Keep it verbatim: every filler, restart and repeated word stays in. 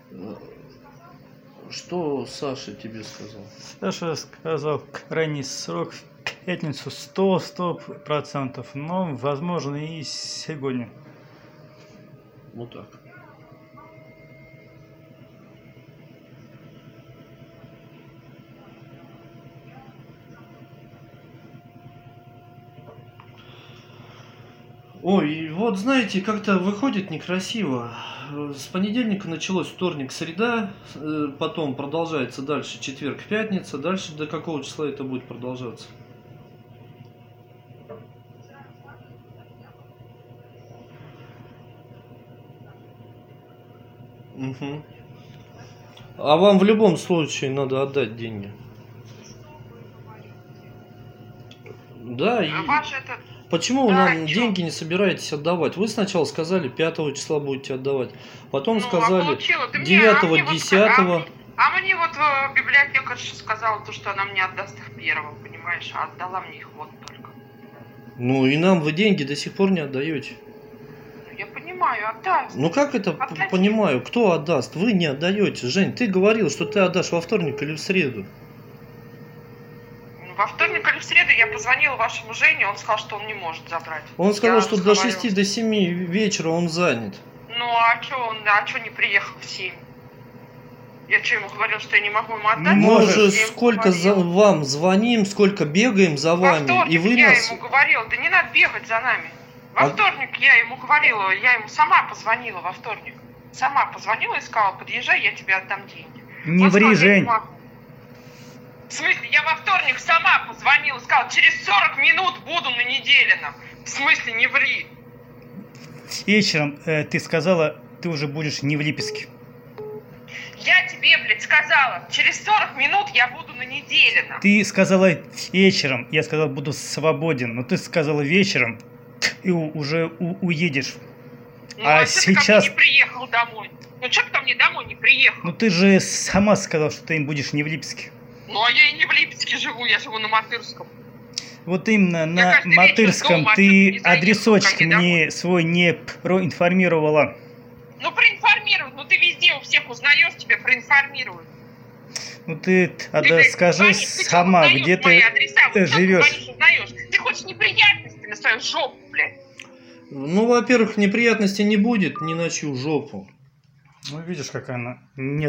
Что Саша тебе сказал? Саша сказал, крайний срок в пятницу сто сто процентов, но возможно и сегодня. Вот так. Ой, вот знаете, как-то выходит некрасиво. С понедельника началось вторник, среда, потом продолжается дальше четверг, пятница. Дальше до какого числа это будет продолжаться? Угу. А вам в любом случае надо отдать деньги. Да, и... это... Почему вы да, нам чё? деньги не собираетесь отдавать? Вы сначала сказали пятого числа будете отдавать, потом ну, сказали а девятого, десятого. Вот, а, а мне вот библиотекарша сказала, то, что она мне отдаст их первого, понимаешь? А отдала мне их вот только. Ну и нам вы деньги до сих пор не отдаете. Я понимаю, отдаст. Ну как это Отдайте. Понимаю? Кто отдаст? Вы не отдаете. Жень, ты говорил, что ты отдашь во вторник или в среду. Во вторник или в среду я позвонила вашему Жене, он сказал, что он не может забрать. Он сказал, я что до шести, до семи вечера он занят. Ну а что он, а что не приехал в семь? Я что, ему говорил, что я не могу ему отдать? Мы уже я сколько за вам звоним, сколько бегаем за Во вами, вторник и вы я нас... ему говорила, да не надо бегать за нами. Во А... вторник я ему говорила, я ему сама позвонила во вторник. Сама позвонила и сказала, подъезжай, я тебе отдам деньги. Не ври, Жень. В смысле, я во вторник сама позвонила, сказала, через сорок минут буду на Неделином. В смысле, не ври. Вечером э, ты сказала, ты уже будешь не в Липецке. Я тебе, блядь, сказала, через сорок минут я буду на Неделином. Ты сказала вечером, я сказал, буду свободен, но ты сказала вечером и уже у уедешь. Ну, а, а сейчас... ты ко мне не приехал домой? Ну, что ты ко мне домой не приехал? Ну, ты же сама сказала, что ты будешь не в Липецке. Ну, а я и не в Липецке живу, я живу на Матырском. Вот именно на Матырском ты адресочек мне свой не проинформировала. Ну, проинформируют, ну ты везде у всех узнаешь, тебя проинформируют. Ну ты тогда скажи сама, где ты живешь. Ты хочешь неприятности на свою жопу, блядь? Ну, во-первых, неприятностей не будет ни на чью жопу. Ну, видишь, как она не